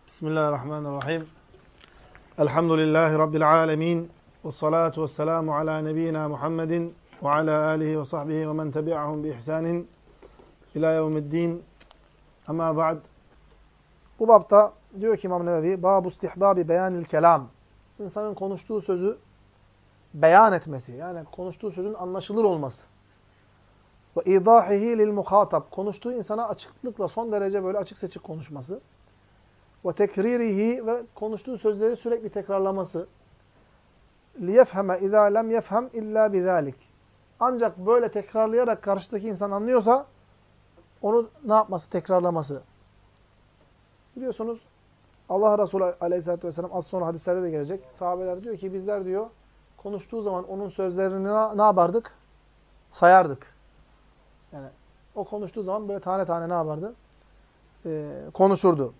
Bismillahirrahmanirrahim. Elhamdülillahi Rabbil alemin. Vessalatu vesselamu ala nebiyyina Muhammedin ve ala alihi ve sahbihi ve men tebi'ahum bi ihsanin ila yevmiddin. Ama ba'd. Bu babta diyor ki İmam Nevevi, Bab-ı istihbabi beyanil kelam. İnsanın konuştuğu sözü beyan etmesi. Yani konuştuğu sözün anlaşılır olması. Ve idahihi lil muhatab. Konuştuğu insana açıklıkla son derece böyle açık seçik konuşması. Ve tekririhi ve konuştuğu sözleri sürekli tekrarlaması. Liyefheme izâ lem yefhem illâ bizâlik. Ancak böyle tekrarlayarak karşıdaki insan anlıyorsa onu ne yapması? Tekrarlaması. Biliyorsunuz Allah Resulü Aleyhisselatü Vesselam az sonra hadislerde de gelecek. Sahabeler diyor ki bizler diyor konuştuğu zaman onun sözlerini ne yapardık? Sayardık. Yani o konuştuğu zaman böyle tane tane ne yapardı? Konuşurdu.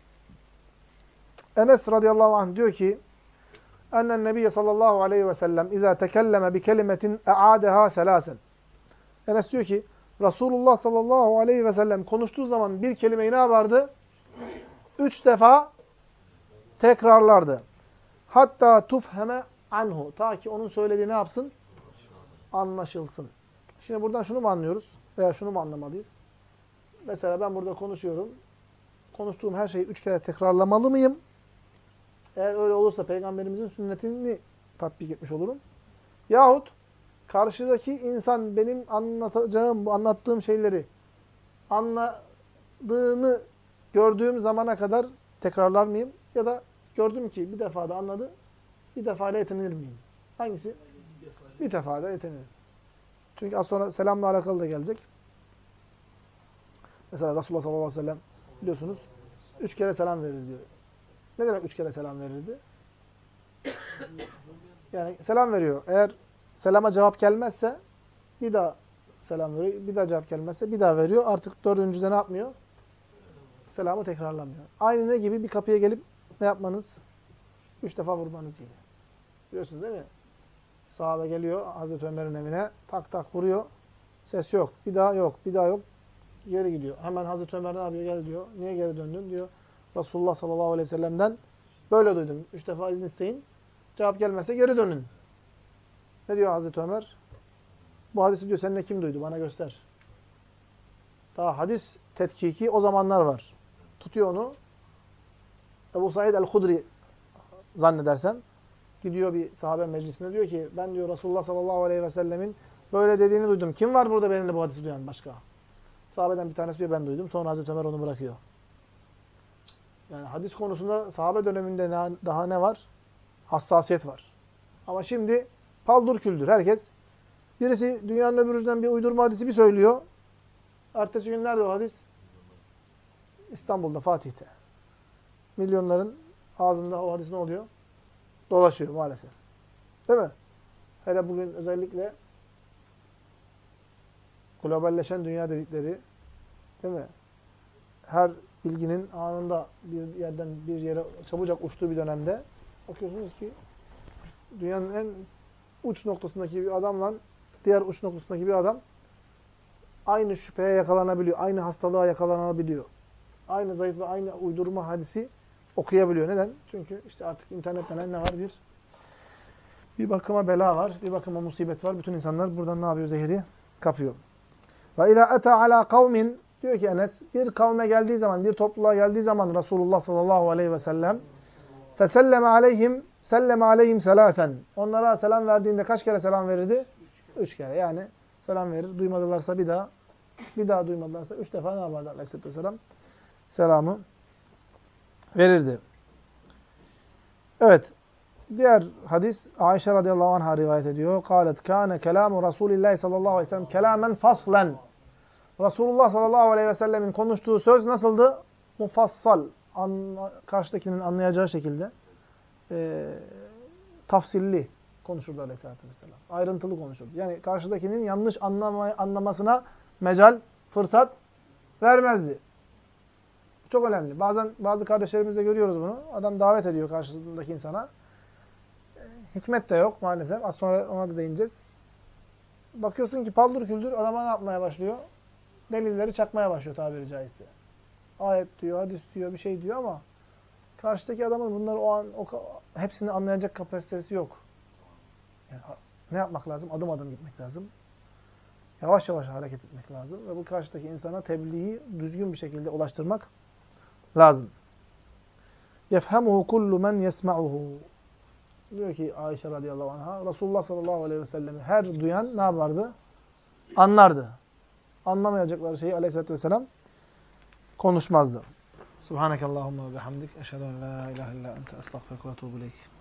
Enes radıyallahu anh diyor ki ennen nebiyye sallallahu aleyhi ve sellem izâ tekelleme bi kelimetin e'âdeha selâsen. Enes diyor ki Resulullah sallallahu aleyhi ve sellem konuştuğu zaman bir kelimeyi ne yapardı? 3 defa tekrarlardı. Hatta tufheme anhu. Ta ki onun söylediği ne yapsın? Anlaşılsın. Şimdi buradan şunu mu anlıyoruz? Veya şunu mu anlamalıyız? Mesela ben burada konuşuyorum. Konuştuğum her şeyi 3 kere tekrarlamalı mıyım? Eğer öyle olursa Peygamberimizin sünnetini tatbik etmiş olurum. Yahut karşıdaki insan benim anlattığım şeyleri anladığını gördüğüm zamana kadar tekrarlar mıyım? Ya da gördüm ki bir defada anladı, bir defayla yetinir miyim? Hangisi? Bir defada yetinirim. Çünkü az sonra selamla alakalı da gelecek. Mesela Resulullah sallallahu aleyhi ve sellem biliyorsunuz 3 kere selam verir diyor. Ne demek 3 kere selam verirdi? Yani selam veriyor. Eğer selama cevap gelmezse bir daha selam veriyor. Bir daha cevap gelmezse bir daha veriyor. Artık dördüncüde ne yapmıyor? Selamı tekrarlamıyor. Aynı ne gibi? Bir kapıya gelip ne yapmanız? 3 defa vurmanız gibi. Biliyorsunuz değil mi? Sahabe geliyor Hazreti Ömer'in evine. Tak tak vuruyor. Ses yok. Bir daha yok. Bir daha yok. Geri gidiyor. Hemen Hazreti Ömer ne yapıyor? Gel diyor. Niye geri döndün? Diyor. Resulullah sallallahu aleyhi ve sellem'den böyle duydum. 3 defa izin isteyin. Cevap gelmezse geri dönün. Ne diyor Hazreti Ömer? Bu hadisi diyor seninle kim duydu? Bana göster. Daha hadis tetkiki o zamanlar var. Tutuyor onu. Ebu Said el-Hudri zannedersem gidiyor bir sahabe meclisine diyor ki ben diyor Resulullah sallallahu aleyhi ve sellemin böyle dediğini duydum. Kim var burada benimle bu hadisi duyan başka? Sahabeden bir tanesi diyor ben duydum. Sonra Hazreti Ömer onu bırakıyor. Yani hadis konusunda sahabe döneminde daha ne var? Hassasiyet var. Ama şimdi paldır küldür. Herkes birisi dünyanın öbür ucundan bir uydurma hadisi bir söylüyor. Ertesi gün nerede o hadis? İstanbul'da, Fatih'te. Milyonların ağzında o hadis ne oluyor? Dolaşıyor maalesef. Değil mi? Hele bugün özellikle globalleşen dünya dedikleri, değil mi? Her bilginin anında bir yerden bir yere çabucak uçtuğu bir dönemde bakıyorsunuz ki dünyanın en uç noktasındaki bir adamla diğer uç noktasındaki bir adam aynı şüpheye yakalanabiliyor. Aynı hastalığa yakalanabiliyor. Aynı zayıf ve aynı uydurma hadisi okuyabiliyor. Neden? Çünkü işte artık internet denen ne var? Bir bakıma bela var. Bir bakıma musibet var. Bütün insanlar buradan ne yapıyor? Zehri kapıyor. Ve izâ etâ alâ kavmin diyor ki Enes, bir kavme geldiği zaman, bir topluluğa geldiği zaman Resulullah sallallahu aleyhi ve sellem feselleme aleyhim, selleme aleyhim selâfen. Onlara selam verdiğinde kaç kere selam verirdi? 3 kere. Yani selam verir. Duymadılarsa bir daha duymadılarsa 3 defa ne yapardı aleyhisselatü vesselam? Selamı verirdi. Evet. Diğer hadis Ayşe radıyallahu anh'a rivayet ediyor. Kâlet kâne kelâmu Rasûlillâhi sallallahu aleyhi ve sellem kelâmen faslen. Resulullah sallallahu aleyhi ve sellemin konuştuğu söz nasıldı? Mufassal. Karşıdakinin anlayacağı şekilde tafsilli konuşurdu aleyhissalatü vesselam. Ayrıntılı konuşurdu. Yani karşıdakinin yanlış anlamasına mecal, fırsat vermezdi. Çok önemli. Bazen bazı kardeşlerimizde görüyoruz bunu. Adam davet ediyor karşısındaki insana. Hikmet de yok maalesef. Az sonra ona da değineceğiz. Bakıyorsun ki paldır küldür adama ne yapmaya başlıyor? Delilleri çakmaya başlıyor tabiri caizse. Ayet diyor, hadis diyor, bir şey diyor ama Karşıdaki adamın bunları o an hepsini anlayacak kapasitesi yok. Yani ne yapmak lazım? Adım adım gitmek lazım. Yavaş yavaş hareket etmek lazım. Ve bu karşıdaki insana tebliği düzgün bir şekilde ulaştırmak lazım. يَفْهَمُهُ كُلُّ مَنْ يَسْمَعُهُ. Diyor ki Ayşe radıyallahu anh'a, Resulullah sallallahu aleyhi ve sellem'i her duyan ne yapardı? Anlardı. Anlamayacakları şeyi aleyhissalatü vesselam konuşmazdı. Subhanakallahumma ve bihamdik. Eşhedü en la ilahe illa ente estağfiruke ve etûbü ileyk.